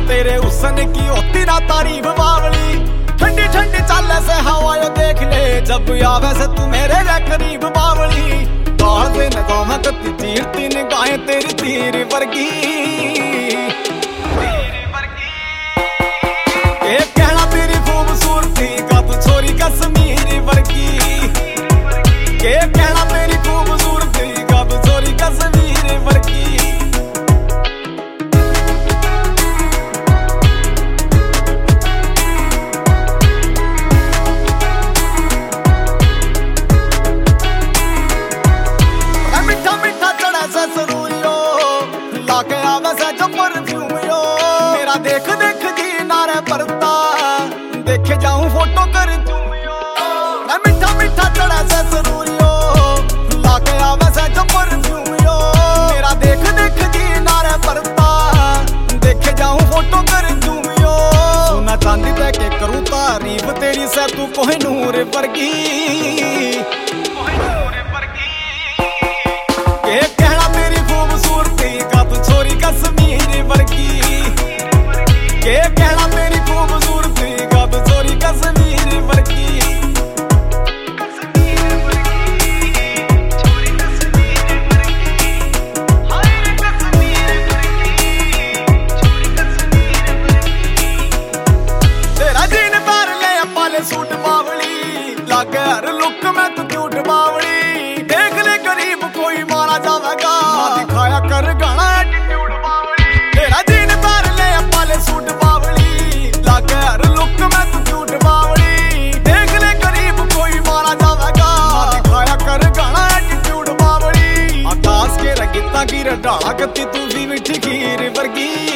तेरे हुस्न की होती ना तारीफ बावली। ठंडी ठंडी चाले से हवा यो देख ले, जब आवे से तू मेरे वे करीब बावली। गाल दे नगाह कत्ती चीरती निगाहें तेरी तीर वर्गी। के कहना तेरी खूबसूरती का तू छोरी कश्मीर वर्गी। के कहना तेरी खूबसूरती का तू छोरी कश्मीर वर्गी। लाके आवे से जो परफ्यूम यो, मेरा देख देख जी नारे परता, देखे जाऊं फोटो कर चूम यो। मैं मीठा मीठा चढ़ा से सरूर यो, लाके आवे से जो परफ्यूम यो, मेरा देख देख जी नारे परता, देखे जाऊं फोटो कर चूम यो। सोना चांदी दे के करूं तारीफ तेरी से तू कोहिनूर वर्गी। कश्मीर वर्गी। के कहना तेरी खूबसूरती का तू छोरी कश्मीर वर्गी। तेरा जीन पैर ले पाले सूट बावली, लागे हर लुक में तू क्यूट बावली। देख ले गरीब कोई मारा जावेगा, दिखाया कर गाना सूट बावली। लागे हर लुक में तू क्यूट बावली। देख ले गरीब कोई मारा जावेगा, दिखाया कर गाना एटीट्यूड बावली। आकाश के रंगीता की रडाला कत्ती तू भी मिठी खीर वर्गी।